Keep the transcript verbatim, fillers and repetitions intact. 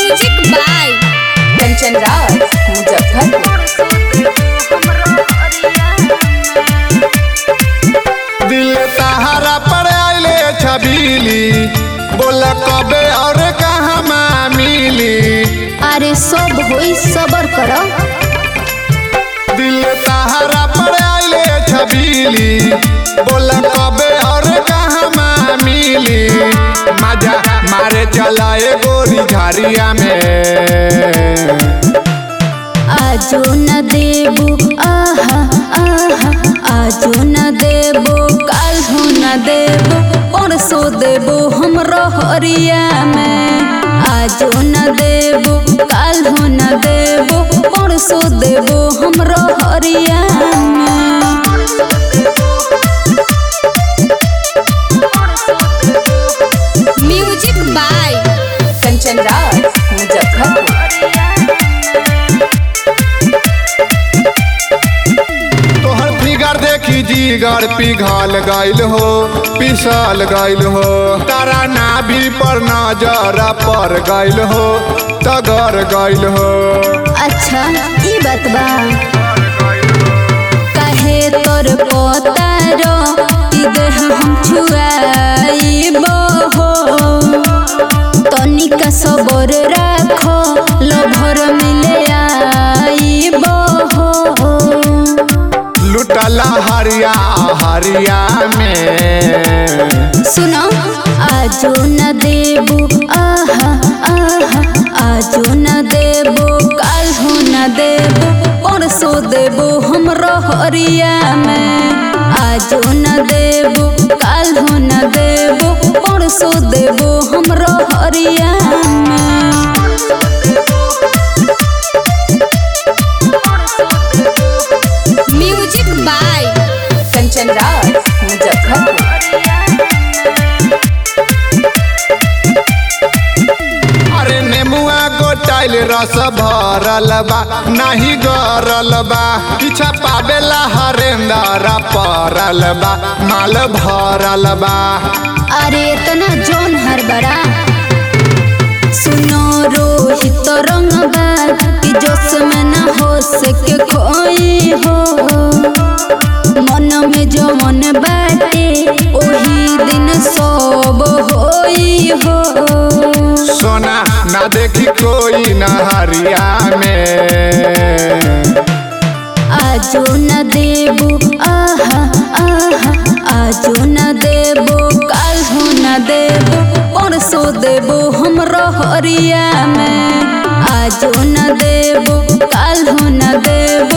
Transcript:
Music by Kanchan Raj Muzaffarpur. दिल तहारा पर आइले छबीली, बोला कबे और कहाँ मिली। अरे सब होई सबर करो। दिल तहारा पर आइले छबीली, बोला कबे और कहाँ मिली। मजा मारे चलाए गोरी झारिया में। आजो न देबो आहा आहा, आजो न देबो काल्हो न देबो परसो देबो हमरा हरिया में। आजो न देबो काल्हो न देबो परसो देबो हमरा हरिया में। Music by Kanchan Raj Muzaffarpur. तोहर फिगर देखी जीगर पिघल गइल हो, पिसल गइल हो। तारा नाभि पर नजर पर गइल हो, तगर गइल हो। अच्छा ई बात बा, काहे तोर पोतारो ई देह हम छुआइबो हो। तनिका सबर राखो लभर मिले आइबो हो। लुटला हरिया हरिया में। सुनो आजो न देबो आहा आहा, आजो न देबो काल्हो न देबो परसो देबो हमरा हरिया में। आजो न देबो काल्हो न देबो परसो देबो हमरा हरिया में। Music by Kanchan Raj Muzaffarpur. अरे नेमुआ गोटाइल रस भरल बा, नहीं गरल बा। पीछा पावेला हरेंदर परल बा, माल भरल बा। अरे इतना जोन हर बड़ा। सुनो रोहित रंगबा कि जोश में न हो सके कोई हो। मन में जो मन बाटे ओही दिन सब होई हो। सोना ना देखी कोई नहरिया में। आजो न देबो आहा आहा, आजो न देबो काल्हो न देबो परसो देबो हमरा हरिया में। आजो न देबो काल्हो न देबो